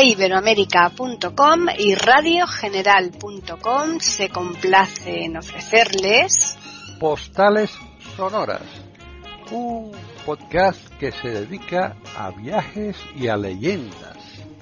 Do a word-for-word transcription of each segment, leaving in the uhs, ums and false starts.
e iberoamérica punto com y radio general punto com se complace en ofrecerles Postales Sonoras, un podcast que se dedica a viajes y a leyendas.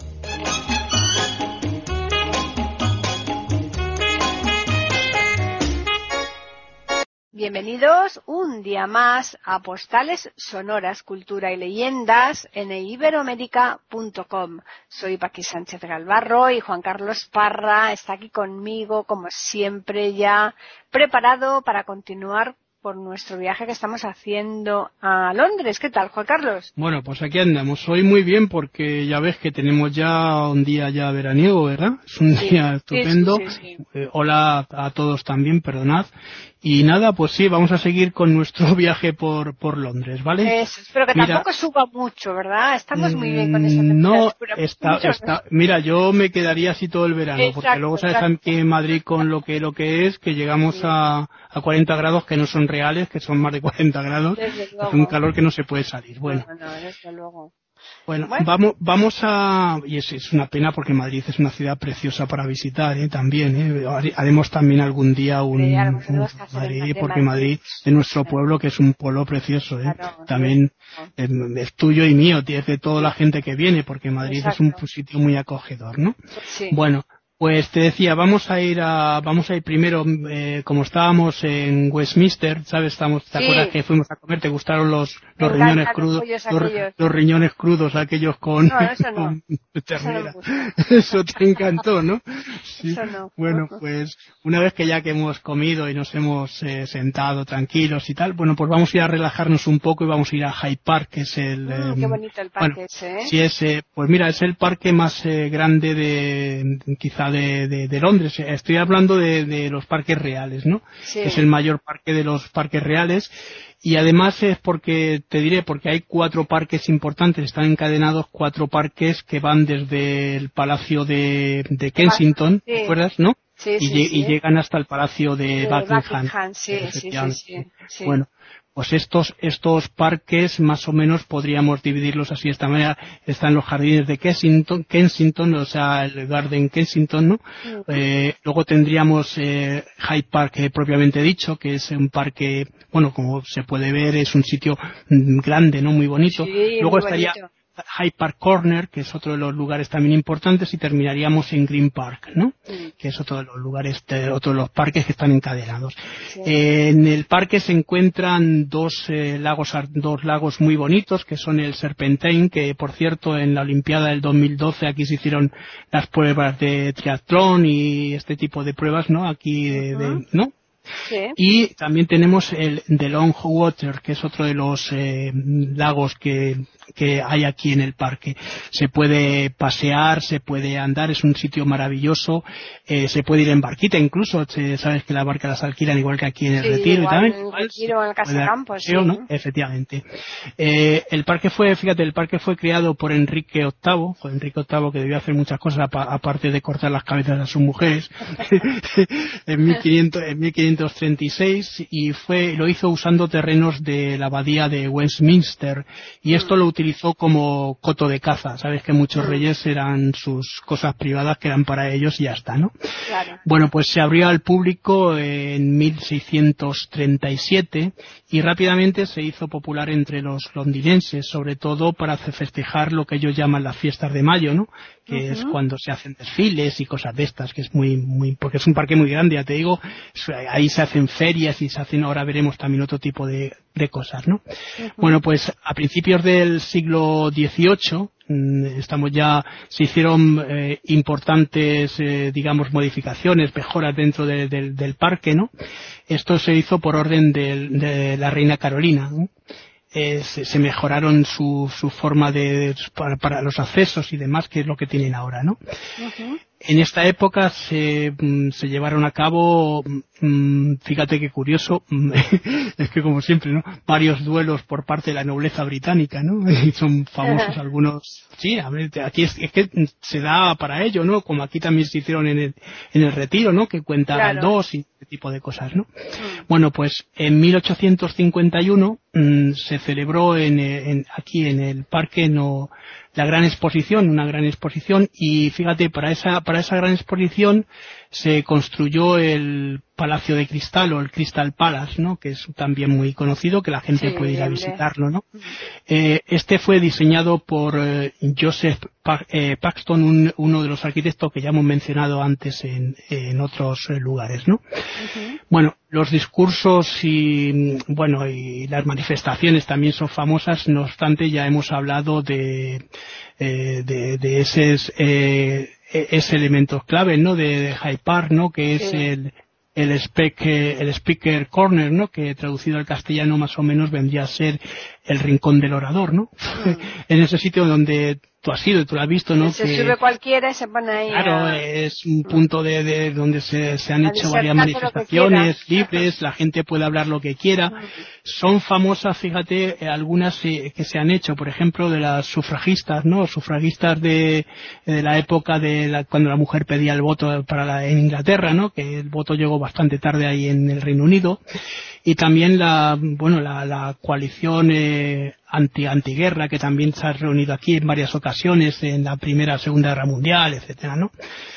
Bienvenidos un día más a Postales Sonoras, Cultura y Leyendas en iberoamérica punto com. Soy Paqui Sánchez Galvarro y Juan Carlos Parra está aquí conmigo, como siempre, ya preparado para continuar por nuestro viaje que estamos haciendo a Londres. ¿Qué tal, Juan Carlos? Bueno, pues aquí andamos. Hoy muy bien porque ya ves que tenemos ya un día ya veraniego, ¿verdad? Es un sí, día estupendo. Sí, sí, sí. Eh, hola a todos también, perdonad. Y nada, pues sí, vamos a seguir con nuestro viaje por por Londres, ¿vale? Eso, espero que mira, tampoco suba mucho, ¿verdad? Estamos muy bien con esa No, temperatura. está, está, mira, yo me quedaría así todo el verano, exacto, porque luego sabes exacto. aquí en Madrid con lo que lo que es, que llegamos sí. a, a cuarenta grados que no son reales, que son más de cuarenta grados, es un calor que no se puede salir. Bueno, no, no, desde luego. Bueno, bueno, vamos vamos a... Y es, es una pena porque Madrid es una ciudad preciosa para visitar, ¿eh? También, ¿eh? Haremos también algún día un... Sí, un Madrid, porque Madrid es nuestro pueblo, que es un pueblo precioso, ¿eh? Claro, también sí. es, es tuyo y mío, es de toda la gente que viene, porque Madrid Exacto. es un sitio muy acogedor, ¿no? Sí. Bueno, pues te decía, vamos a ir a, vamos a ir primero, eh, como estábamos en Westminster, ¿sabes? Estamos, ¿te sí. acuerdas que fuimos a comer? ¿Te gustaron los, los riñones crudos? Los, los riñones crudos, aquellos con, no, eso no. con ternera. Eso, no eso te encantó, ¿no? Sí. Eso no. Bueno, pues una vez que ya que hemos comido y nos hemos eh, sentado tranquilos y tal, bueno, pues vamos a ir a relajarnos un poco y vamos a ir a Hyde Park, que es el... Mm, eh, qué bonito el parque bueno, ese, ¿eh? Sí, es, eh, pues mira, es el parque más eh, grande de, quizá de, de, de Londres. Estoy hablando de, de los parques reales, ¿no? Sí. Es el mayor parque de los parques reales. Y además es porque, te diré, porque hay cuatro parques importantes, están encadenados cuatro parques que van desde el Palacio de, de Kensington, sí. ¿te acuerdas, no? Sí, y, sí, y sí. llegan hasta el Palacio de, de Buckingham. Buckingham sí, sí, sí, sí, sí. Bueno, pues estos, estos parques más o menos podríamos dividirlos así de esta manera. Están los jardines de Kensington, Kensington, o sea, el Garden Kensington, ¿no? Uh-huh. Eh, luego tendríamos eh, Hyde Park eh, propiamente dicho, que es un parque, bueno, como se puede ver, es un sitio grande, ¿no? Muy bonito. Sí, luego muy estaría bonito. Hyde Park Corner, que es otro de los lugares también importantes, y terminaríamos en Green Park, ¿no? Sí. Que es otro de los lugares, de, otro de los parques que están encadenados. Sí. Eh, en el parque se encuentran dos eh, lagos, dos lagos muy bonitos, que son el Serpentine, que por cierto en la Olimpiada del dos mil doce aquí se hicieron las pruebas de triatlón y este tipo de pruebas, ¿no? Aquí, de, uh-huh. de, ¿no? Sí. Y también tenemos el The Long Water, que es otro de los eh, lagos que, que hay aquí en el parque. Se puede pasear, se puede andar, es un sitio maravilloso, eh, se puede ir en barquita incluso, se, sabes que las barcas las alquilan igual que aquí en el sí, Retiro igual, y tal. En el Retiro, en el Casacampo, sí. ¿no? Efectivamente. Eh, el parque fue, fíjate, el parque fue creado por Enrique octavo, fue Enrique octavo que debió hacer muchas cosas aparte de cortar las cabezas a sus mujeres, en mil quinientos, en mil quinientos treinta y seis, y fue lo hizo usando terrenos de la abadía de Westminster, y esto lo utilizó como coto de caza. Sabes que muchos reyes eran sus cosas privadas que eran para ellos y ya está, ¿no? Claro. Bueno, pues se abrió al público en mil seiscientos treinta y siete y rápidamente se hizo popular entre los londinenses, sobre todo para festejar lo que ellos llaman las fiestas de mayo, ¿no? Que uh-huh. es cuando se hacen desfiles y cosas de estas, que es muy, muy, porque es un parque muy grande, ya te digo, ahí se hacen ferias y se hacen, ahora veremos también otro tipo de, de cosas, ¿no? Uh-huh. Bueno, pues a principios del siglo dieciocho, estamos ya, se hicieron eh, importantes, eh, digamos, modificaciones, mejoras dentro de, de, del parque, ¿no? Esto se hizo por orden de, de la reina Carolina, ¿no? Eh, se, se mejoraron su, su forma de, de para, para los accesos y demás, que es lo que tienen ahora, ¿no? Uh-huh. En esta época se, se llevaron a cabo, fíjate qué curioso, es que como siempre, ¿no? Varios duelos por parte de la nobleza británica, ¿no? Y son famosos algunos. Sí, a ver, aquí es, es que se da para ello, ¿no? Como aquí también se hicieron en el, en el Retiro, ¿no? Que cuenta claro. Dos y este tipo de cosas, ¿no? Mm. Bueno, pues en mil ochocientos cincuenta y uno mmm, se celebró en, en aquí en el Parque no la gran exposición, una gran exposición, y fíjate, para esa, para esa gran exposición se construyó el Palacio de Cristal o el Crystal Palace, ¿no? Que es también muy conocido, que la gente sí, puede ir a hombre. visitarlo, ¿no? Eh, este fue diseñado por eh, Joseph pa eh, Paxton, un, uno de los arquitectos que ya hemos mencionado antes en, en otros eh, lugares, ¿no? Uh-huh. Bueno, los discursos y, bueno, y las manifestaciones también son famosas, no obstante ya hemos hablado de, eh, de, de ese, eh, ese elemento clave, ¿no? De, de Hyde Park, ¿no? Que es sí. el el, spec, el Speaker Corner, ¿no? Que traducido al castellano más o menos vendría a ser el rincón del orador, ¿no? Mm. En ese sitio donde tú has ido, tú lo has visto, ¿no? Se que, sube cualquiera y se pone ahí. Claro, a... es un punto de, de donde se, se han hecho varias manifestaciones libres, la gente puede hablar lo que quiera. Mm. Son famosas, fíjate, algunas que se han hecho, por ejemplo, de las sufragistas, ¿no? Sufragistas de, de la época de la, cuando la mujer pedía el voto para la, en Inglaterra, ¿no? Que el voto llegó bastante tarde ahí en el Reino Unido. Y también la, bueno, la, la coalición eh, anti antiguerra, que también se ha reunido aquí en varias ocasiones en la Primera, Segunda Guerra Mundial, etcétera, ¿no?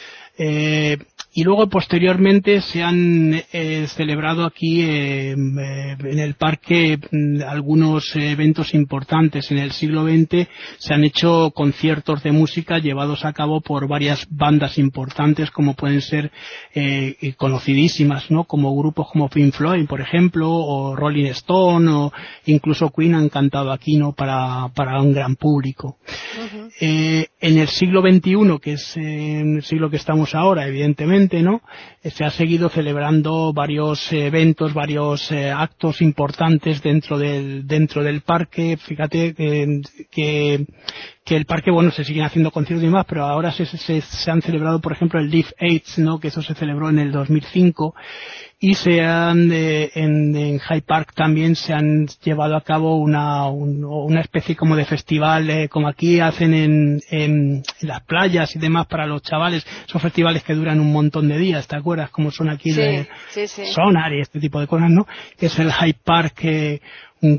Eh, y luego posteriormente se han eh, celebrado aquí eh, en el parque algunos eventos importantes. En el siglo veinte se han hecho conciertos de música llevados a cabo por varias bandas importantes, como pueden ser eh, conocidísimas, ¿no? Como grupos como Pink Floyd, por ejemplo, o Rolling Stone, o incluso Queen han cantado aquí, ¿no? Para, para un gran público. Uh-huh. eh, en el siglo veintiuno, que es eh, el siglo que estamos ahora, evidentemente, ¿no? Se ha seguido celebrando varios eh, eventos, varios eh, actos importantes dentro del dentro del parque. Fíjate que, que que el parque, bueno, se siguen haciendo conciertos y demás, pero ahora se, se, se han celebrado, por ejemplo, el Live Aids, ¿no? Que eso se celebró en el dos mil cinco, y se han, eh, en, en Hyde Park también se han llevado a cabo una, un, una especie como de festival, eh, como aquí hacen en, en, en las playas y demás para los chavales. Son festivales que duran un montón de días, ¿te acuerdas? Como son aquí sí, de sí, sí. Sonar y este tipo de cosas, ¿no? Que es el Hyde Park, eh, un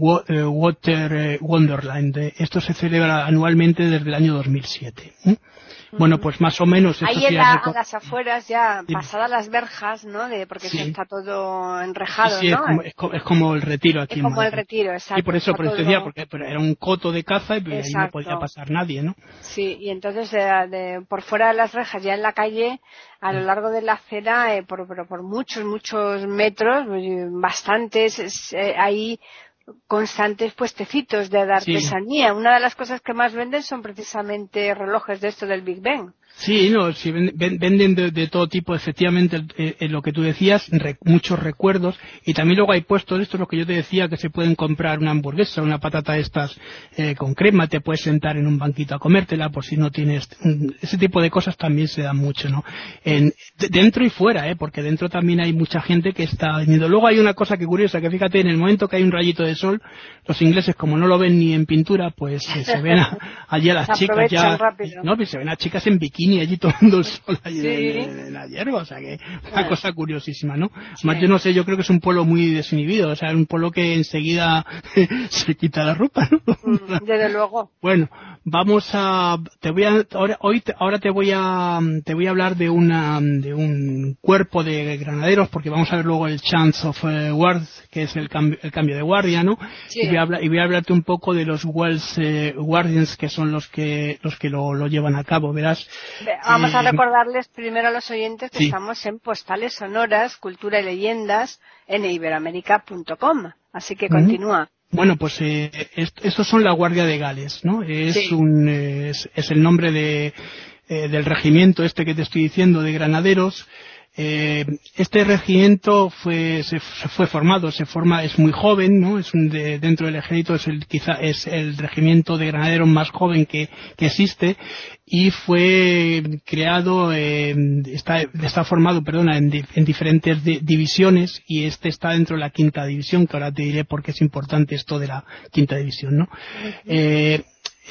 Water Wonderland. Esto se celebra anualmente desde el año dos mil siete. ¿eh? Uh-huh. Bueno, pues más o menos... Esto ahí en la, a las afueras, ya sí. pasadas las verjas, ¿no? De, porque sí. está todo enrejado, sí, sí, ¿no? Es como, es, como, es como el retiro aquí. Es en como Madrid. el retiro, exacto. Y por eso, por eso todo... decía, porque era un coto de caza y ahí no podía pasar nadie, ¿no? Sí, y entonces de, de, por fuera de las rejas, ya en la calle, a lo largo de la acera, eh, por, por, por muchos, muchos metros, bastantes, es, eh, ahí... constantes puestecitos de artesanía. Sí. Una de las cosas que más venden son precisamente relojes de esto del Big Ben. Sí, no, sí, venden de, de todo tipo, efectivamente, eh, eh, lo que tú decías, re, muchos recuerdos, y también luego hay puestos, esto es lo que yo te decía, que se pueden comprar una hamburguesa, una patata de estas eh, con crema, te puedes sentar en un banquito a comértela, por si no tienes, ese tipo de cosas también se dan mucho, ¿no? En, de, dentro y fuera, eh, porque dentro también hay mucha gente que está vendiendo. Luego hay una cosa que curiosa, que fíjate, en el momento que hay un rayito de sol, los ingleses, como no lo ven ni en pintura, pues eh, se ven a, allí a las se chicas ya, rápido. no, pues se ven a chicas en bikini allí tomando el sol allí sí. en, en, en la hierba, o sea que una bueno. cosa curiosísima, ¿no? Sí. Más yo no sé, yo creo que es un pueblo muy desinhibido, o sea, es un pueblo que enseguida se quita la ropa, ¿no? Desde luego. Bueno, vamos a, te voy a, ahora, hoy, te, ahora te voy a, te voy a hablar de una, de un cuerpo de granaderos, porque vamos a ver luego el Chance of uh, Guards, que es el cambio, el cambio de guardia, ¿no? Sí. Y voy a hablar, y voy a hablarte un poco de los Wells eh, Guardians, que son los que, los que lo, lo llevan a cabo, verás. Vamos a recordarles primero a los oyentes que sí. estamos en Postales Sonoras, Cultura y Leyendas en iberoamérica punto com. Así que continúa. Bueno, pues eh, est estos son la Guardia de Gales, ¿no? Es sí. un es, es el nombre de eh, del regimiento este que te estoy diciendo de granaderos. Eh, este regimiento fue se, se fue formado, se forma es muy joven, ¿no? Es un de, dentro del ejército es el quizá es el regimiento de granaderos más joven que, que existe y fue creado eh, está está formado, perdona, en, di, en diferentes di, divisiones y este está dentro de la quinta división, que ahora te diré por qué es importante esto de la quinta división, ¿no? Uh-huh. Eh,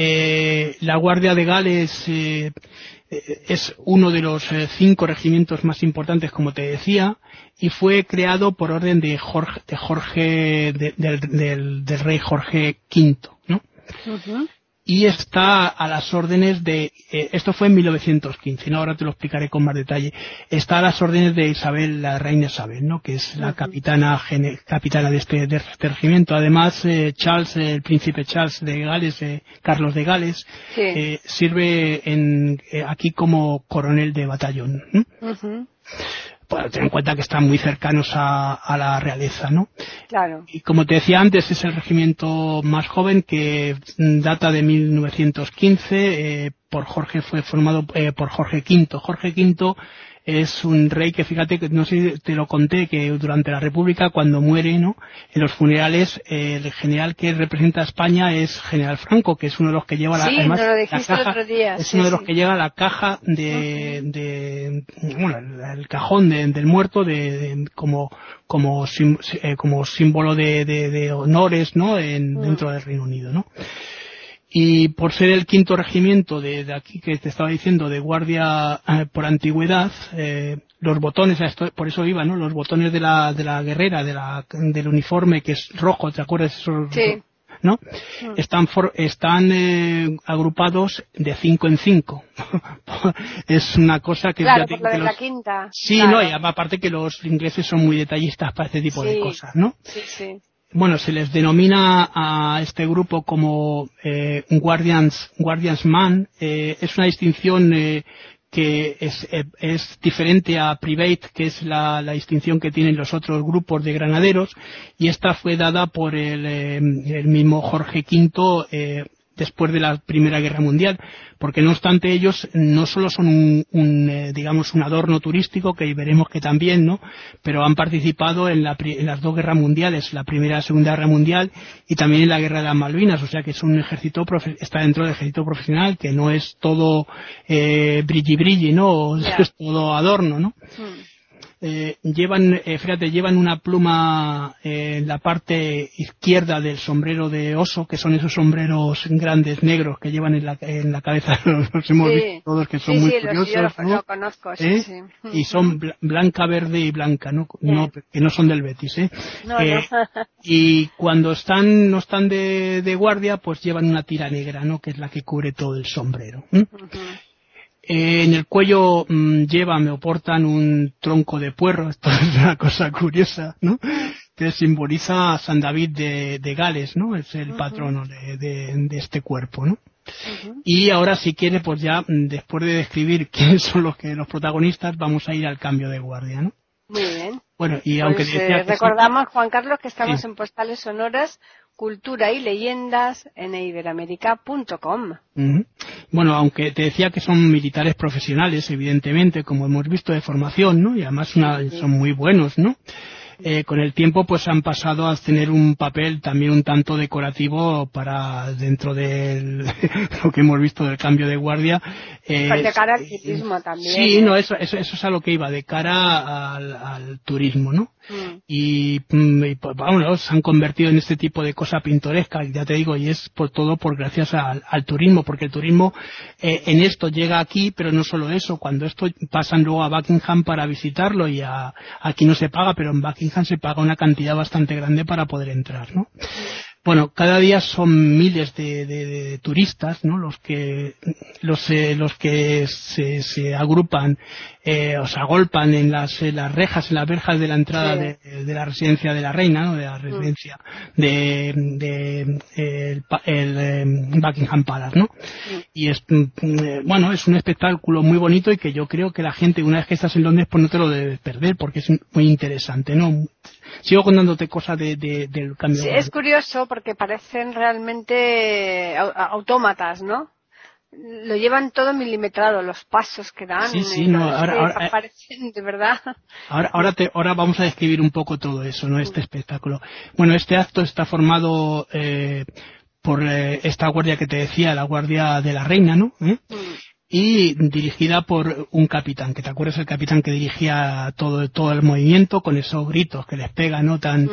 eh, la Guardia de Gales eh, es uno de los eh, cinco regimientos más importantes, como te decía, y fue creado por orden de Jorge, de Jorge de, del, del, del rey Jorge quinto, ¿no? Uh-huh. y está a las órdenes de, eh, esto fue en mil novecientos quince, ¿no? Ahora te lo explicaré con más detalle. Está a las órdenes de Isabel, la reina Isabel, ¿no? Que es la uh-huh. capitana gene, capitana de este, de este regimiento. Además, eh, Charles, eh, el príncipe Charles de Gales, eh, Carlos de Gales, sí. eh, sirve en, eh, aquí como coronel de batallón. ¿eh? Uh-huh. Bueno, ten en cuenta que están muy cercanos a, a la realeza, ¿no? Claro. Y como te decía antes, es el regimiento más joven que data de mil novecientos quince, eh, por Jorge, fue formado eh, por Jorge quinto. Jorge quinto es un rey que, fíjate, que no sé si te lo conté, que durante la República, cuando muere, ¿no? En los funerales, eh, el general que representa a España es General Franco, que es uno de los que lleva la, sí, además, no lo dijiste la caja, el otro día. es sí, uno de sí. los que lleva la caja de, uh-huh. de, bueno, el, el cajón de, del muerto de, de como, como, sim, eh, como símbolo de, de, de honores, ¿no? En, uh-huh. dentro del Reino Unido, ¿no? Y por ser el quinto regimiento de, de aquí que te estaba diciendo, de guardia eh, por antigüedad, eh, los botones, esto, por eso iba, ¿no? Los botones de la, de la guerrera, de la, del uniforme que es rojo, ¿te acuerdas? Eso, sí. ¿no? Mm. Están, for, están eh, agrupados de cinco en cinco. Es una cosa que... Claro, ya te, por lo que de los, la quinta. Sí, claro. no, y aparte que los ingleses son muy detallistas para este tipo sí. de cosas, ¿no? Sí, sí. Bueno, se les denomina a este grupo como eh, Guardians, Guardiansman. Eh, es una distinción eh, que es, eh, es diferente a Private, que es la, la distinción que tienen los otros grupos de granaderos, y esta fue dada por el, eh, el mismo Jorge quinto eh, después de la Primera Guerra Mundial, porque no obstante ellos no solo son un, un eh, digamos un adorno turístico, que veremos que también, ¿no? Pero han participado en, la, en las dos guerras mundiales, la Primera y la Segunda Guerra Mundial, y también en la Guerra de las Malvinas, o sea que es un ejército, está dentro del ejército profesional, que no es todo eh, brilli brilli, ¿no? Yeah. Es todo adorno, ¿no? Hmm. Eh, llevan, eh, fíjate, llevan una pluma eh, en la parte izquierda del sombrero de oso, que son esos sombreros grandes negros que llevan en la, en la cabeza, los hemos sí. visto todos, que son sí, muy sí, curiosos, los, yo ¿no? lo conozco, sí, ¿Eh? sí. Y son bl- blanca, verde y blanca, ¿no? Sí. no que no son del Betis, ¿eh? No, eh no. Y cuando están, no están de, de guardia, pues llevan una tira negra, ¿no? Que es la que cubre todo el sombrero. ¿eh? Uh-huh. Eh, en el cuello mmm, llevan o portan un tronco de puerro, esto es una cosa curiosa, ¿no? Que simboliza a San David de, de Gales, ¿no? Es el uh-huh. patrono de, de, de este cuerpo, ¿no? Uh-huh. Y ahora, si quiere, pues ya, después de describir quiénes son los que los protagonistas, vamos a ir al cambio de guardia, ¿no? Muy bien. Bueno, y pues, aunque decía eh, recordamos, Juan Carlos, que estamos sí. en Postales Sonoras, Cultura y Leyendas en iberoamérica punto com. Uh-huh. Bueno, aunque te decía que son militares profesionales, evidentemente, como hemos visto, de formación, ¿no? Y además una, sí. son muy buenos, ¿no? Eh, con el tiempo pues han pasado a tener un papel también un tanto decorativo para dentro de lo que hemos visto del cambio de guardia. Eh, pues de cara al turismo también. Sí, ¿eh? no, eso, eso, eso es a lo que iba, de cara al, al turismo, ¿no? Mm. Y, y pues, bueno, se han convertido en este tipo de cosa pintoresca, ya te digo, y es por todo por gracias al, al turismo, porque el turismo eh, en esto llega aquí, pero no solo eso, cuando esto pasan luego a Buckingham para visitarlo, y a, aquí no se paga, pero en Buckingham se paga una cantidad bastante grande para poder entrar, ¿no? Bueno, cada día son miles de, de, de turistas, ¿no? Los que los eh, los que se, se agrupan eh, o se agolpan en las, en las rejas, en las verjas de la entrada sí. de, de la residencia de la reina, ¿no? De la residencia mm. de, de el, el, el Buckingham Palace, ¿no? Mm. Y es bueno, es un espectáculo muy bonito, y que yo creo que la gente, una vez que estás en Londres, pues no te lo debes perder, porque es muy interesante, ¿no? Sigo contándote cosas de, de, del cambio. Sí, es curioso porque parecen realmente autómatas, ¿no? Lo llevan todo milimetrado, los pasos que dan. Sí, sí, no, ahora, ahora parecen, de verdad. Ahora, ahora, te, ahora vamos a describir un poco todo eso, ¿no? Este espectáculo. Bueno, este acto está formado eh, por eh, esta guardia que te decía, la guardia de la reina, ¿no? ¿Eh? Mm. Y dirigida por un capitán, que te acuerdas, el capitán que dirigía todo todo el movimiento con esos gritos que les pega, ¿no? Tan... Mm.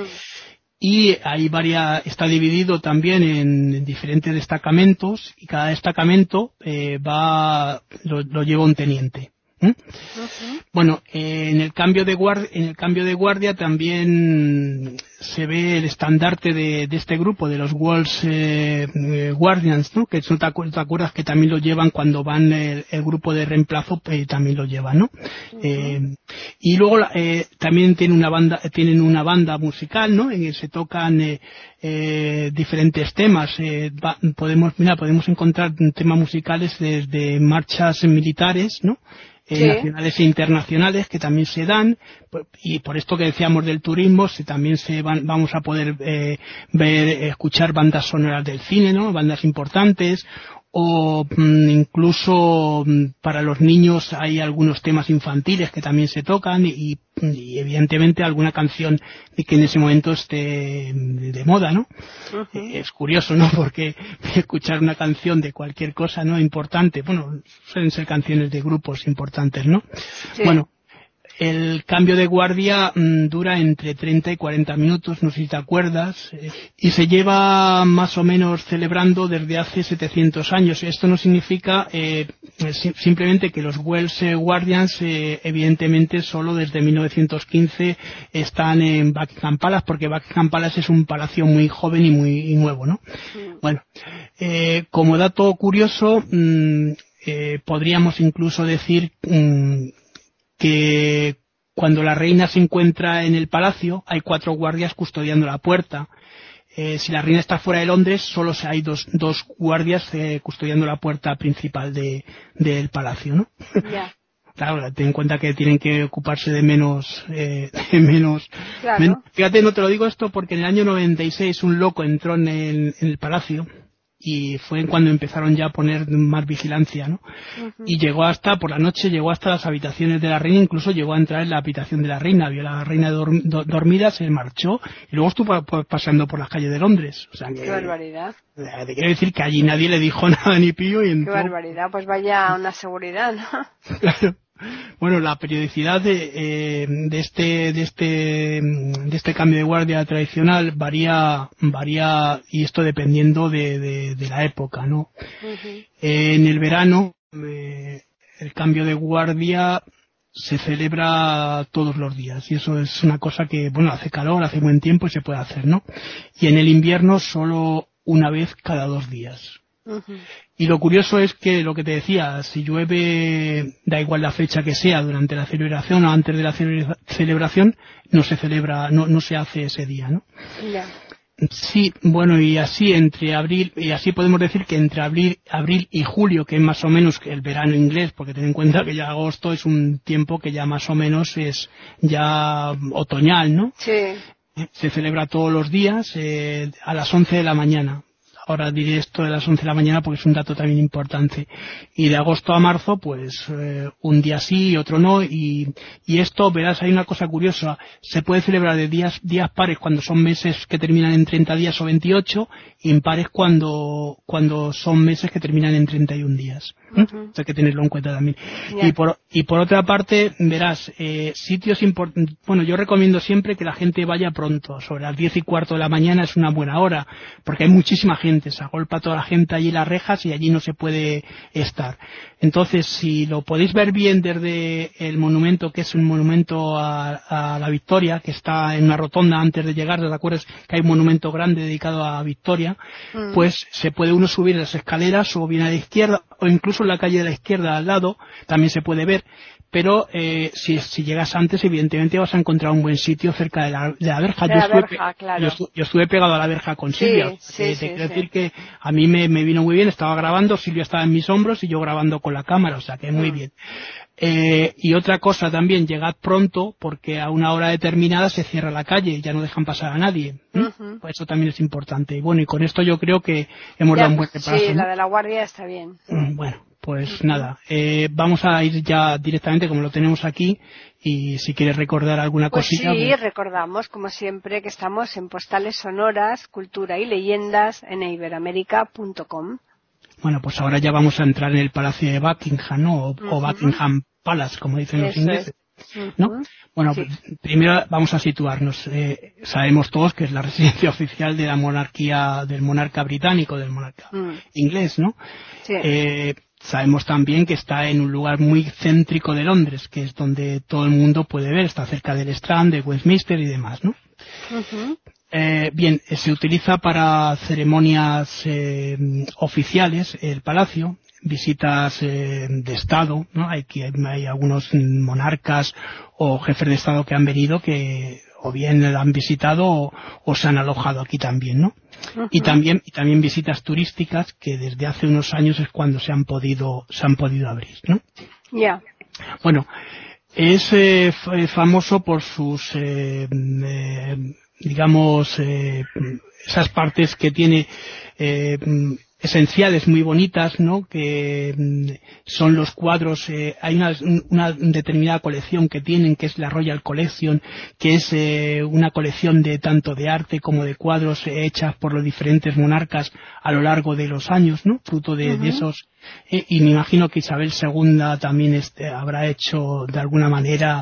Y hay varias, está dividido también en diferentes destacamentos, y cada destacamento eh, va lo, lo lleva un teniente, ¿Mm? Uh-huh. Bueno, eh, en el cambio de guardia, en el cambio de guardia también se ve el estandarte de, de este grupo, de los Walls eh, Guardians, ¿no? Que tú te acuerdas que también lo llevan cuando van el, el grupo de reemplazo, eh, también lo llevan, ¿no? Uh-huh. Eh, y luego eh, también tienen una banda, tienen una banda musical, ¿no? En que se tocan eh, eh, diferentes temas. Eh, va, podemos, mira, podemos encontrar temas musicales desde marchas militares, ¿no? Eh, sí. Nacionales e internacionales que también se dan, y por esto que decíamos del turismo, se, también se van, vamos a poder eh, ver, escuchar bandas sonoras del cine, ¿no? Bandas importantes, o mm, incluso mm, para los niños hay algunos temas infantiles que también se tocan, y, y evidentemente alguna canción que en ese momento esté de moda, ¿no? Uh-huh. Eh, es curioso, ¿no? Porque escuchar una canción de cualquier cosa, ¿no? Importante, bueno, suelen ser canciones de grupos importantes, ¿no? Sí. Bueno, el cambio de guardia mmm, dura entre treinta y cuarenta minutos, no sé si te acuerdas, eh, y se lleva más o menos celebrando desde hace setecientos años. Esto no significa eh, si, simplemente que los Wells eh, Guardians, eh, evidentemente, solo desde mil novecientos quince están en Buckingham Palace, porque Buckingham Palace es un palacio muy joven y muy y nuevo, ¿no? Sí. Bueno, eh, como dato curioso, mmm, eh, podríamos incluso decir mmm, que cuando la reina se encuentra en el palacio hay cuatro guardias custodiando la puerta. Eh, si la reina está fuera de Londres, solo hay dos, dos guardias eh, custodiando la puerta principal de, del palacio, ¿no? Yeah. Claro, ten en cuenta que tienen que ocuparse de menos, eh, de menos, claro. menos. Fíjate, no te lo digo esto porque en el año noventa y seis un loco entró en el, en el palacio, y fue cuando empezaron ya a poner más vigilancia, ¿no? Uh-huh. Y llegó hasta, por la noche, llegó hasta las habitaciones de la reina, incluso llegó a entrar en la habitación de la reina, vio a la reina dorm- do- dormida, se marchó, y luego estuvo pa- pasando por las calles de Londres. O sea que, ¡qué barbaridad! Te quiero decir que allí nadie le dijo nada ni pío y entró. ¡Qué barbaridad! Pues vaya una seguridad, ¿no? Claro. Bueno, la periodicidad de, eh, de este de este de este cambio de guardia tradicional varía varía y esto dependiendo de, de, de la época, ¿no? Uh-huh. Eh, en el verano eh, el cambio de guardia se celebra todos los días y eso es una cosa que, bueno, hace calor, hace buen tiempo y se puede hacer, ¿no? Y en el invierno solo una vez cada dos días. Uh-huh. Y lo curioso es que, lo que te decía, si llueve, da igual la fecha que sea, durante la celebración o antes de la celebra- celebración, no se celebra, no, no se hace ese día, ¿no? Yeah. Sí, bueno, y así entre abril, y así podemos decir que entre abril, abril y julio, que es más o menos el verano inglés, porque ten en cuenta que ya agosto es un tiempo que ya más o menos es ya otoñal, ¿no? Sí. Se celebra todos los días eh, a las once de la mañana. Ahora diré esto de las once de la mañana porque es un dato también importante. Y de agosto a marzo, pues eh, un día sí y otro no. Y, y esto, verás, hay una cosa curiosa. Se puede celebrar de días días pares cuando son meses que terminan en treinta días o veintiocho, y impares cuando cuando son meses que terminan en treinta y un días. ¿Mm? Uh-huh. Hay que tenerlo en cuenta también. Yeah. Y por y por otra parte, verás, eh, sitios importantes. Bueno, yo recomiendo siempre que la gente vaya pronto. Sobre las diez y cuarto de la mañana es una buena hora, porque hay muchísima gente. Se agolpa toda la gente allí las rejas y allí no se puede estar. Entonces, si lo podéis ver bien desde el monumento, que es un monumento a, a la Victoria, que está en una rotonda antes de llegar, ¿te acuerdas que hay un monumento grande dedicado a Victoria? Mm. Pues se puede uno subir las escaleras o bien a la izquierda, o incluso en la calle de la izquierda al lado, también se puede ver. Pero eh, si, si llegas antes, evidentemente vas a encontrar un buen sitio cerca de la, de la verja. De yo, la estuve, verja claro. yo, estuve, yo estuve pegado a la verja con Silvia. Sí, sí, eh, sí, te quiero sí. decir que a mí me, me vino muy bien. Estaba grabando, Silvia estaba en mis hombros y yo grabando con la cámara. O sea que muy mm. bien. Eh, y otra cosa también, llegad pronto porque a una hora determinada se cierra la calle. Ya no dejan pasar a nadie. ¿eh? Uh-huh. Pues eso también es importante. Y bueno, y con esto yo creo que hemos ya, dado un buen repaso. Sí, ¿no? la de la guardia está bien. Mm, bueno. Pues nada, eh, vamos a ir ya directamente como lo tenemos aquí y si quieres recordar alguna pues cosilla. Sí, pues... recordamos como siempre que estamos en Postales Sonoras, Cultura y Leyendas en iberoamérica punto com. Bueno, pues ahora ya vamos a entrar en el Palacio de Buckingham, ¿no? O, uh-huh. o Buckingham Palace, como dicen Eso los ingleses. Uh-huh. ¿No? Bueno, sí. Primero vamos a situarnos. Eh, sabemos todos que es la residencia oficial de la monarquía, del monarca británico, del monarca mm. inglés, ¿no? Sí. Eh, sabemos también que está en un lugar muy céntrico de Londres, que es donde todo el mundo puede ver, está cerca del Strand, de Westminster y demás, ¿no? Uh-huh. Eh, bien, eh, se utiliza para ceremonias eh, oficiales el palacio, visitas eh, de Estado, ¿no? Hay, que, hay algunos monarcas o jefes de Estado que han venido que o bien la han visitado o, o se han alojado aquí también, ¿no? Uh-huh. Y también y también visitas turísticas que desde hace unos años es cuando se han podido se han podido abrir, ¿no? Ya. Yeah. Bueno, es eh, famoso por sus eh, eh, digamos eh, esas partes que tiene eh, esenciales muy bonitas, ¿no? Que mm, son los cuadros. Eh, hay una, una determinada colección que tienen, que es la Royal Collection, que es eh, una colección de tanto de arte como de cuadros eh, hechas por los diferentes monarcas a lo largo de los años, ¿no? Fruto de, uh-huh. de esos. Eh, y me imagino que Isabel segunda también este, habrá hecho de alguna manera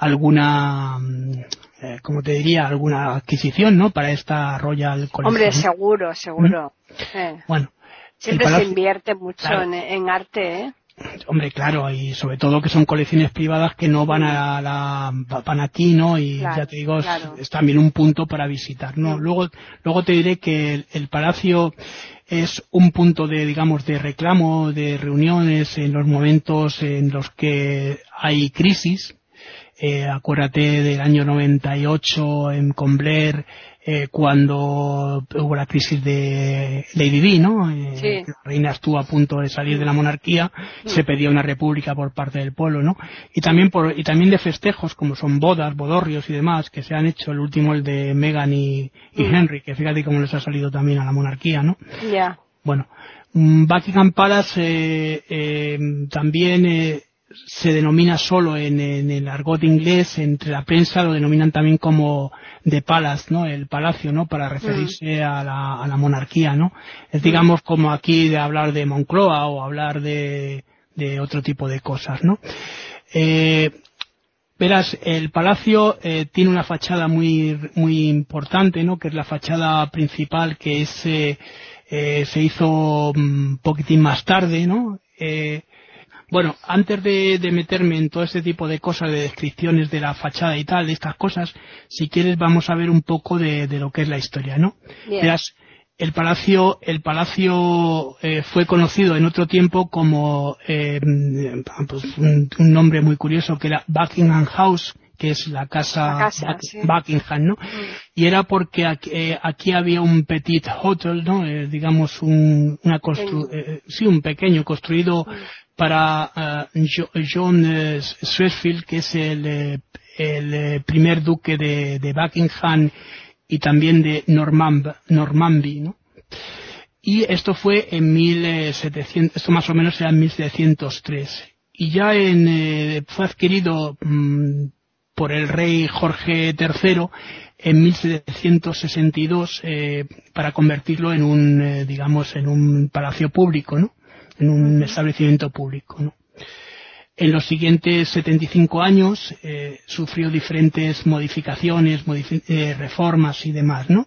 alguna, eh, como te diría, alguna adquisición, ¿no? Para esta Royal Collection. Hombre, seguro, seguro. ¿Mm? Eh. Bueno. Siempre palacio, se invierte mucho claro. en, en arte, ¿eh? Hombre, claro, y sobre todo que son colecciones privadas que no van a la van aquí, ¿no? Y claro, ya te digo, claro. es, es también un punto para visitar, ¿no? Sí. Luego, luego te diré que el, el palacio es un punto de, digamos, de reclamo, de reuniones en los momentos en los que hay crisis. Eh, acuérdate del año noventa y ocho en con Blair, eh, cuando hubo la crisis de Lady Di, ¿no? Eh, sí. La reina estuvo a punto de salir de la monarquía, sí. Se pedía una república por parte del pueblo, ¿no? Y también por, y también de festejos, como son bodas, bodorrios y demás, que se han hecho, el último el de Meghan y, y mm. Henry, que fíjate cómo les ha salido también a la monarquía, ¿no? Ya. Yeah. Bueno, Buckingham Palace eh, eh, también eh, se denomina solo en, en el argot inglés, entre la prensa lo denominan también como The Palace, ¿no? El palacio, ¿no? Para referirse mm. a, la, a la monarquía, ¿no? Es digamos como aquí de hablar de Moncloa o hablar de, de otro tipo de cosas, ¿no? Eh, verás, el palacio eh, tiene una fachada muy, muy importante, ¿no? Que es la fachada principal, que es, eh, eh, se hizo un poquitín más tarde, ¿no? Eh, Bueno, antes de, de meterme en todo este tipo de cosas, de descripciones de la fachada y tal, de estas cosas, si quieres vamos a ver un poco de, de lo que es la historia, ¿no? Bien. Verás, el palacio, el palacio eh, fue conocido en otro tiempo como eh, pues un, un nombre muy curioso que era Buckingham House, que es la casa, la casa Buck, sí. Buckingham, ¿no? Mm. Y era porque aquí, eh, aquí había un petit hotel, ¿no? Eh, digamos un, una constru eh, sí, un pequeño construido mm. para uh, John uh, Swedfield, que es el, eh, el eh, primer duque de, de Buckingham y también de Normand, Normanby, ¿no? Y esto fue en mil setecientos, esto más o menos era en mil setecientos tres. Y ya en, eh, fue adquirido mmm, por el rey Jorge tercero en mil setecientos sesenta y dos eh, para convertirlo en un, eh, digamos, en un palacio público, ¿no? En un uh-huh. establecimiento público, ¿no? En los siguientes setenta y cinco años eh, sufrió diferentes modificaciones, modifi eh, reformas y demás, ¿no?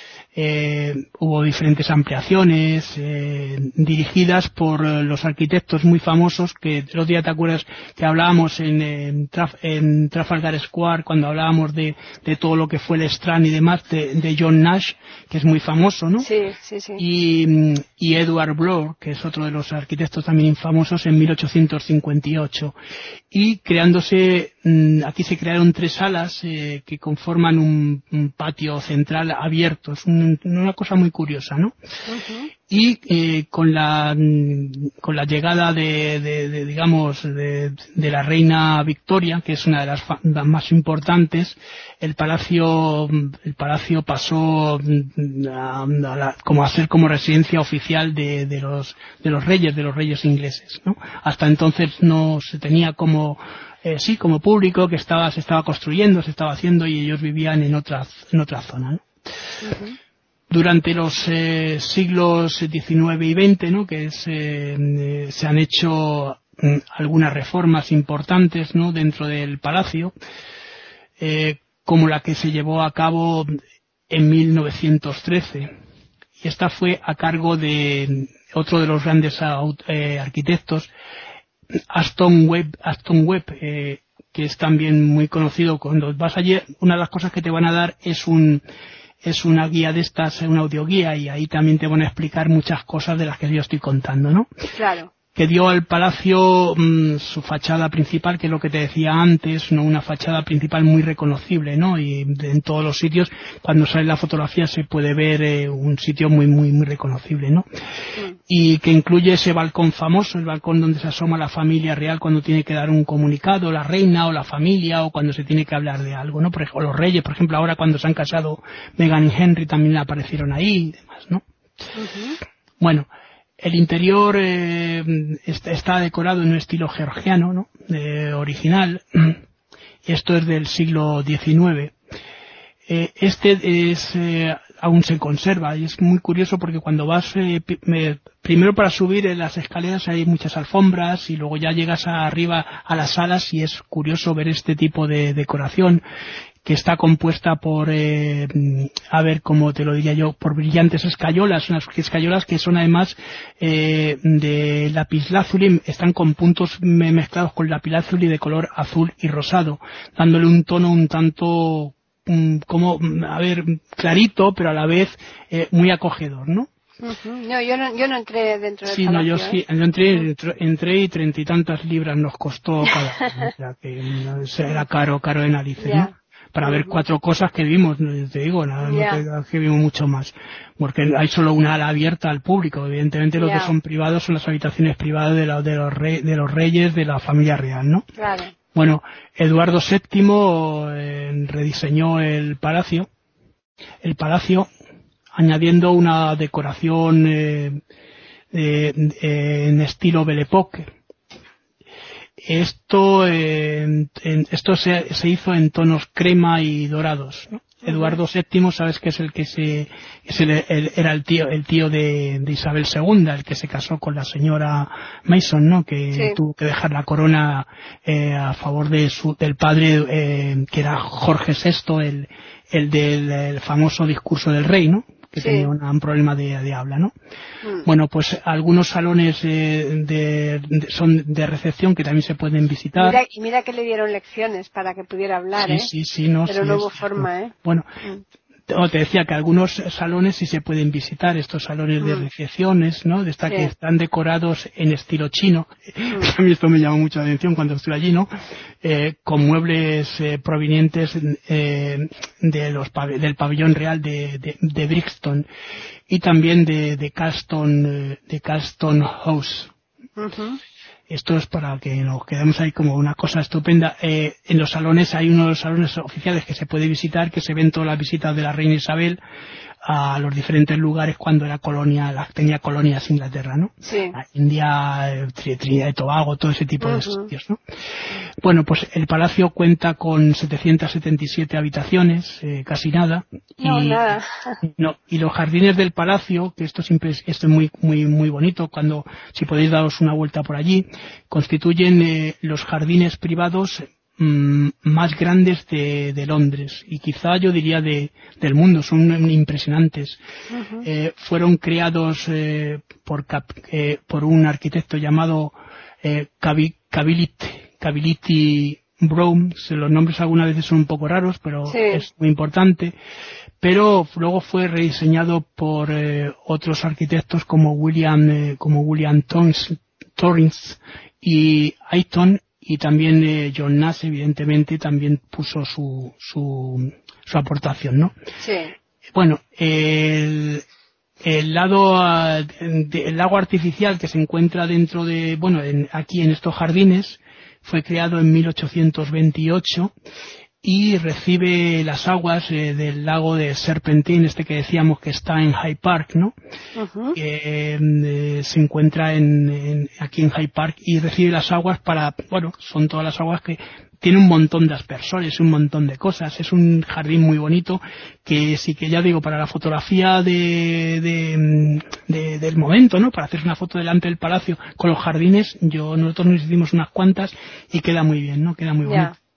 Eh, hubo diferentes ampliaciones eh, dirigidas por eh, los arquitectos muy famosos que el otro día te acuerdas que hablábamos en, en, Traf en Trafalgar Square cuando hablábamos de, de todo lo que fue el Strand y demás de, de John Nash, que es muy famoso, ¿no? Sí, sí, sí. Y, y Edward Bloor, que es otro de los arquitectos también famosos en mil ochocientos cincuenta y ocho. Y creándose, aquí se crearon tres salas eh, que conforman un, un patio central abierto. Es un, una cosa muy curiosa, ¿no? Uh-huh. Y eh, con la con la llegada de, de, de digamos de, de la reina Victoria, que es una de las, las más importantes, el palacio el palacio pasó a, a la, como a ser como residencia oficial de, de los de los reyes de los reyes ingleses, ¿no? Hasta entonces no se tenía como eh, sí como público que estaba se estaba construyendo, se estaba haciendo y ellos vivían en otra en otra zona, ¿no? Uh-huh. Durante los eh, siglos diecinueve y veinte, ¿no? Que es, eh, se han hecho mm, algunas reformas importantes, ¿no? Dentro del palacio, eh, como la que se llevó a cabo en mil novecientos trece. y esta fue a cargo de otro de los grandes eh, arquitectos, Aston Webb, Aston Webb eh, que es también muy conocido. Cuando vas allí, una de las cosas que te van a dar es un es una guía de estas, una audioguía, y ahí también te van a explicar muchas cosas de las que yo estoy contando, ¿no? Claro. Que dio al palacio mmm, su fachada principal, que es lo que te decía antes, no, una fachada principal muy reconocible, ¿no? Y de, en todos los sitios, cuando sale la fotografía se puede ver eh, un sitio muy muy muy reconocible, ¿no? Mm. Y que incluye ese balcón famoso, el balcón donde se asoma la familia real cuando tiene que dar un comunicado, la reina o la familia, o cuando se tiene que hablar de algo, ¿no? Por ejemplo, los reyes, por ejemplo, ahora cuando se han casado Meghan y Henry también aparecieron ahí y demás, ¿no? Uh-huh. Bueno, el interior eh, está decorado en un estilo georgiano, ¿no? Eh, original. Esto es del siglo diecinueve. Eh, este es eh, aún se conserva, y es muy curioso porque cuando vas eh, me, primero para subir en las escaleras hay muchas alfombras, y luego ya llegas a, arriba a las salas, y es curioso ver este tipo de decoración, que está compuesta por, eh, a ver cómo te lo diría yo, por brillantes escayolas, unas escayolas que son además eh, de lapislázuli, están con puntos mezclados con lapislázuli de color azul y rosado, dándole un tono un tanto, um, como, a ver, clarito, pero a la vez eh, muy acogedor, ¿no? Uh-huh. No, yo no, yo no entré dentro del sí, palacio. No, yo ¿eh? sí, yo entré, uh-huh. entré y treinta y tantas libras nos costó cada uno, o sea que era caro, caro de narices, yeah. ¿no? Para ver cuatro cosas que vimos, te digo, nada, yeah. no te, que vimos mucho más, porque hay solo una ala abierta al público. Evidentemente yeah. lo que son privados son las habitaciones privadas de, la, de, los rey, de los reyes de la familia real, ¿no? Claro. Bueno, Eduardo séptimo eh, rediseñó el palacio, el palacio añadiendo una decoración eh, eh, eh, en estilo Belle Époque. Esto eh, en, esto se, se hizo en tonos crema y dorados, ¿no? Uh-huh. Eduardo séptimo, sabes que es el que se es el, el, era el tío el tío de, de Isabel segunda, el que se casó con la señora Mason, ¿no? Que sí. tuvo que dejar la corona eh, a favor de su del padre eh, que era Jorge sexto, el el del el famoso discurso del rey, ¿no? Que sí. tenía un, un problema de, de habla, ¿no? Mm. Bueno, pues algunos salones eh, de, de, son de recepción que también se pueden visitar. Mira, y mira que le dieron lecciones para que pudiera hablar, sí, ¿eh? Sí, sí, no. Pero sí, no hubo es, forma, ¿eh? Bueno, mm. te decía que algunos salones sí se pueden visitar, estos salones mm. de recepciones, ¿no? De esta sí. que están decorados en estilo chino. Mm. A mí esto me llamó mucho la atención cuando estuve allí, ¿no? Eh, con muebles eh, provenientes eh, de los del pabellón real de, de, de Brixton y también de, de Caston, de Caston House. Uh-huh. Esto es para que nos quedemos ahí como una cosa estupenda. Eh, en los salones hay unos salones oficiales que se puede visitar, que se ven todas las visitas de la reina Isabel a los diferentes lugares cuando era colonia, la, tenía colonias Inglaterra, ¿no? Sí. A India, Trinidad y Tobago, todo ese tipo uh-huh. de sitios, ¿no? Bueno, pues el palacio cuenta con setecientas setenta y siete habitaciones, eh, casi nada. No, y, nada. No, y los jardines del palacio, que esto siempre es, esto es muy, muy, muy bonito, cuando, si podéis daros una vuelta por allí, constituyen eh, los jardines privados mmm, más grandes de, de Londres, y quizá yo diría de, del mundo, son impresionantes. Uh-huh. Eh, fueron creados eh, por, cap, eh, por un arquitecto llamado eh, Cability, Cability Brown. Los nombres algunas veces son un poco raros, pero sí. es muy importante. Pero luego fue rediseñado por eh, otros arquitectos como William, eh, como William Torrens y Ayton, y también eh, John Nash, evidentemente, también puso su, su, su aportación, ¿no? Sí. Bueno, el, el lado, de, el lago artificial que se encuentra dentro de, bueno, en, aquí en estos jardines, fue creado en mil ochocientos veintiocho y recibe las aguas eh, del lago de Serpentine, este que decíamos que está en Hyde Park, ¿no? Uh-huh. Que eh, se encuentra en, en, aquí en Hyde Park, y recibe las aguas para, bueno, son todas las aguas que tiene un montón de aspersores, un montón de cosas. Es un jardín muy bonito que sí que ya digo, para la fotografía de, de, de del momento, ¿no? Para hacer una foto delante del palacio con los jardines, yo nosotros nos hicimos unas cuantas y queda muy bien, ¿no? Queda muy bonito. Yeah.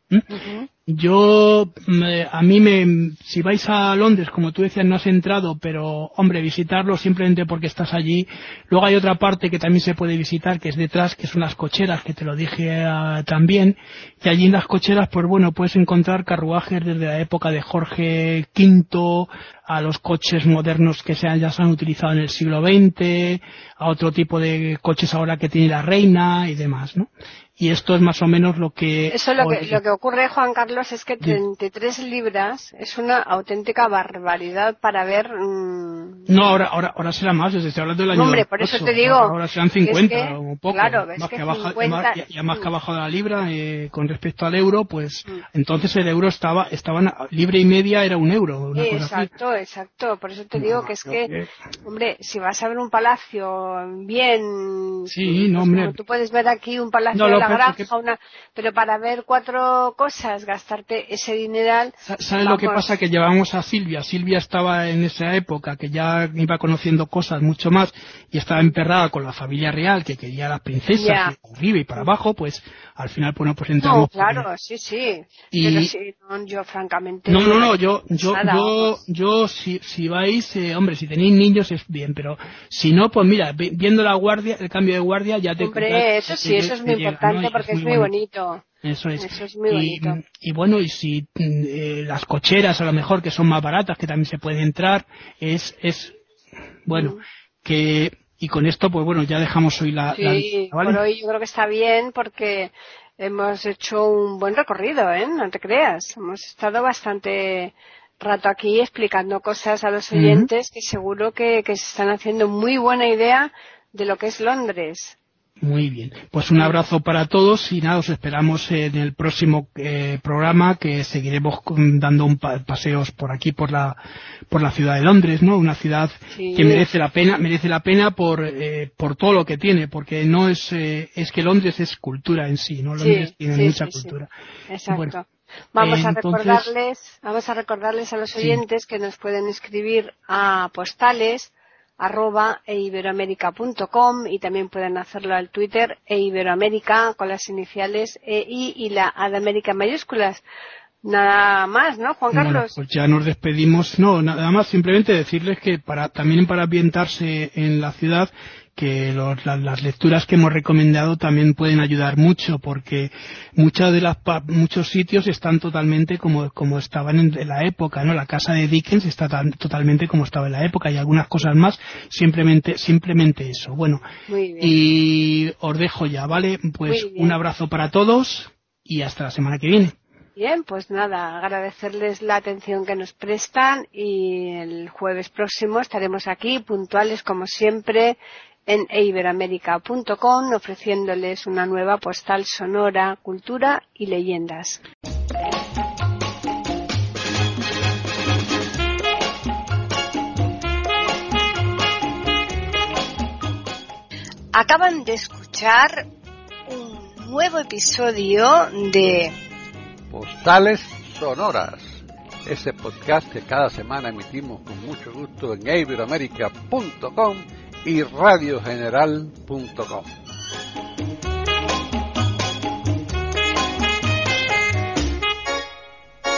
¿Mm? Uh-huh. Yo, a mí me, si vais a Londres, como tú decías, no has entrado, pero, hombre, visitarlo simplemente porque estás allí. Luego hay otra parte que también se puede visitar, que es detrás, que son las cocheras, que te lo dije uh, también. Y allí en las cocheras, pues bueno, puedes encontrar carruajes desde la época de Jorge quinto, a los coches modernos que se han, ya se han utilizado en el siglo veinte, a otro tipo de coches ahora que tiene la reina y demás, ¿no? Y esto es más o menos lo que... Eso lo que, lo que ocurre, Juan Carlos, es que treinta y tres libras es una auténtica barbaridad para ver... Mmm... No, ahora ahora ahora será más, desde estoy hablando del año... No, hombre, por eso te digo... Ahora serán cincuenta, es que, o un poco. Claro, ves más que que baja, cincuenta... Y además que ha bajado la libra eh, con respecto al euro, pues mm. entonces el euro estaba... estaban libra y media era un euro, una cosa Exacto, así. exacto. Por eso te digo no, que es que... que... Hombre, si vas a ver un palacio bien... Sí, no, pues hombre... Como tú puedes ver aquí un palacio no, de la granja, que... una... Pero para ver cuatro cosas, gastarte ese dineral... ¿Sabes vamos... lo que pasa? Que llevamos a Silvia. Silvia estaba en esa época que ya iba conociendo cosas mucho más y estaba emperrada con la familia real, que quería a las princesas, yeah. y para arriba y para abajo, pues al final, bueno, pues entramos... No, claro, por... sí, sí. Y... Pero sí, no, yo francamente... No, no, no, yo, yo, nada, yo, yo, si, si vais, eh, hombre, si tenéis niños es bien, pero si no, pues mira, viendo la guardia, el cambio de guardia ya te... Hombre, ya, eso sí, eso es muy llega, importante, ¿no? Porque es muy bonito. bonito. Eso es. Eso es muy y, bonito. Y bueno, y si eh, las cocheras a lo mejor que son más baratas, que también se pueden entrar, es, es, bueno, mm. que, y con esto pues bueno, ya dejamos hoy la... Sí, la, ¿vale? Por hoy yo creo que está bien porque hemos hecho un buen recorrido, ¿eh? No te creas. Hemos estado bastante rato aquí explicando cosas a los oyentes uh-huh. que seguro que, que se están haciendo muy buena idea de lo que es Londres. Muy bien, pues un abrazo para todos y nada, os esperamos en el próximo eh, programa, que seguiremos dando un pa- paseos por aquí, por la por la ciudad de Londres, ¿no? Una ciudad sí. que merece la pena, merece la pena por eh, por todo lo que tiene, porque no es eh, es que Londres es cultura en sí, ¿no? Londres sí, tiene sí, mucha sí, cultura. Sí. Exacto. Bueno, vamos eh, a entonces... recordarles, vamos a recordarles a los oyentes sí. que nos pueden escribir a postales arroba eiberoamerica.com y también pueden hacerlo al Twitter eiberoamerica con las iniciales E I y la A de América en mayúsculas. Nada más, ¿no, Juan Carlos? Bueno, pues ya nos despedimos. No, nada más, simplemente decirles que para también para ambientarse en la ciudad, que los, la, las lecturas que hemos recomendado también pueden ayudar mucho, porque muchas de las muchos sitios están totalmente como como estaban en, en la época, ¿no? La casa de Dickens está tan, totalmente como estaba en la época y algunas cosas más, simplemente simplemente eso. Bueno, muy bien. Y os dejo ya, ¿vale? Pues un abrazo para todos y hasta la semana que viene. Bien, pues nada, agradecerles la atención que nos prestan y el jueves próximo estaremos aquí puntuales como siempre en eiberoamerica punto com ofreciéndoles una nueva postal sonora, cultura y leyendas. Acaban de escuchar un nuevo episodio de Postales Sonoras, ese podcast que cada semana emitimos con mucho gusto en eiberoamerica punto com y radio general punto com.